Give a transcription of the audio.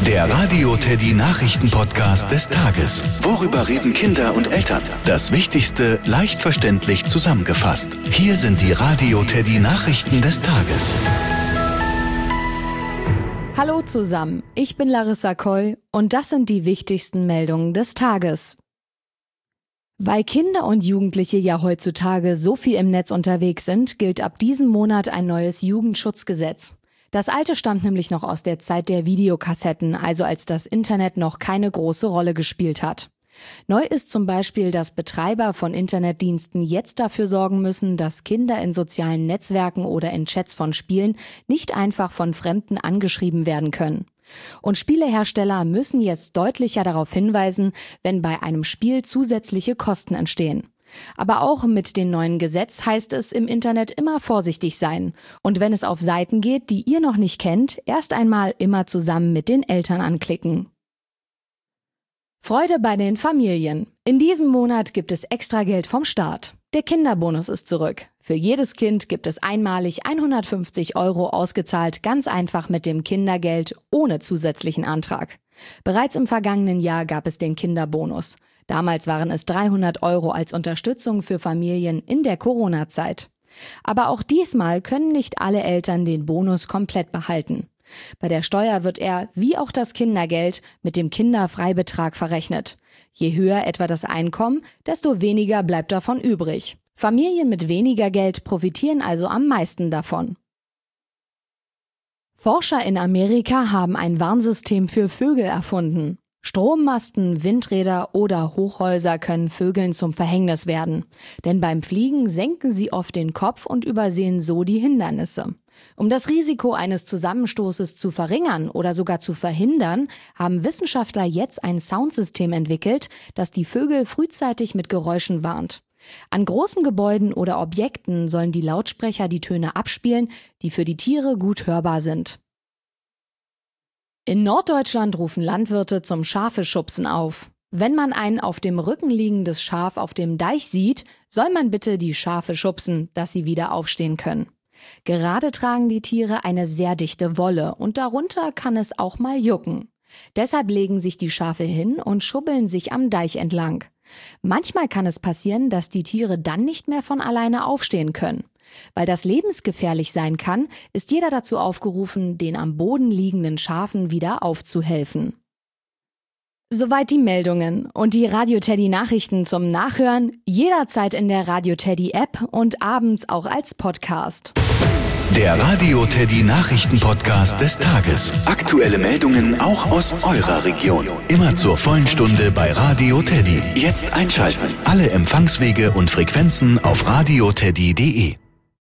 Der Radio Teddy Nachrichten-Podcast des Tages. Worüber reden Kinder und Eltern? Das Wichtigste leicht verständlich zusammengefasst. Hier sind die Radio Teddy Nachrichten des Tages. Hallo zusammen, ich bin Larissa Koll und das sind die wichtigsten Meldungen des Tages. Weil Kinder und Jugendliche ja heutzutage so viel im Netz unterwegs sind, gilt ab diesem Monat ein neues Jugendschutzgesetz. Das alte stammt nämlich noch aus der Zeit der Videokassetten, also als das Internet noch keine große Rolle gespielt hat. Neu ist zum Beispiel, dass Betreiber von Internetdiensten jetzt dafür sorgen müssen, dass Kinder in sozialen Netzwerken oder in Chats von Spielen nicht einfach von Fremden angeschrieben werden können. Und Spielehersteller müssen jetzt deutlicher darauf hinweisen, wenn bei einem Spiel zusätzliche Kosten entstehen. Aber auch mit dem neuen Gesetz heißt es im Internet immer vorsichtig sein. Und wenn es auf Seiten geht, die ihr noch nicht kennt, erst einmal immer zusammen mit den Eltern anklicken. Freude bei den Familien. In diesem Monat gibt es Extrageld vom Staat. Der Kinderbonus ist zurück. Für jedes Kind gibt es einmalig 150 € ausgezahlt, ganz einfach mit dem Kindergeld, ohne zusätzlichen Antrag. Bereits im vergangenen Jahr gab es den Kinderbonus. Damals waren es 300 € als Unterstützung für Familien in der Corona-Zeit. Aber auch diesmal können nicht alle Eltern den Bonus komplett behalten. Bei der Steuer wird er, wie auch das Kindergeld, mit dem Kinderfreibetrag verrechnet. Je höher etwa das Einkommen, desto weniger bleibt davon übrig. Familien mit weniger Geld profitieren also am meisten davon. Forscher in Amerika haben ein Warnsystem für Vögel erfunden. Strommasten, Windräder oder Hochhäuser können Vögeln zum Verhängnis werden. Denn beim Fliegen senken sie oft den Kopf und übersehen so die Hindernisse. Um das Risiko eines Zusammenstoßes zu verringern oder sogar zu verhindern, haben Wissenschaftler jetzt ein Soundsystem entwickelt, das die Vögel frühzeitig mit Geräuschen warnt. An großen Gebäuden oder Objekten sollen die Lautsprecher die Töne abspielen, die für die Tiere gut hörbar sind. In Norddeutschland rufen Landwirte zum Schafeschubsen auf. Wenn man ein auf dem Rücken liegendes Schaf auf dem Deich sieht, soll man bitte die Schafe schubsen, dass sie wieder aufstehen können. Gerade tragen die Tiere eine sehr dichte Wolle und darunter kann es auch mal jucken. Deshalb legen sich die Schafe hin und schubbeln sich am Deich entlang. Manchmal kann es passieren, dass die Tiere dann nicht mehr von alleine aufstehen können. Weil das lebensgefährlich sein kann, ist jeder dazu aufgerufen, den am Boden liegenden Schafen wieder aufzuhelfen. Soweit die Meldungen und die Radio Teddy Nachrichten zum Nachhören, jederzeit in der Radio Teddy App und abends auch als Podcast. Der Radio Teddy Nachrichten-Podcast des Tages. Aktuelle Meldungen auch aus eurer Region. Immer zur vollen Stunde bei Radio Teddy. Jetzt einschalten. Alle Empfangswege und Frequenzen auf radioteddy.de.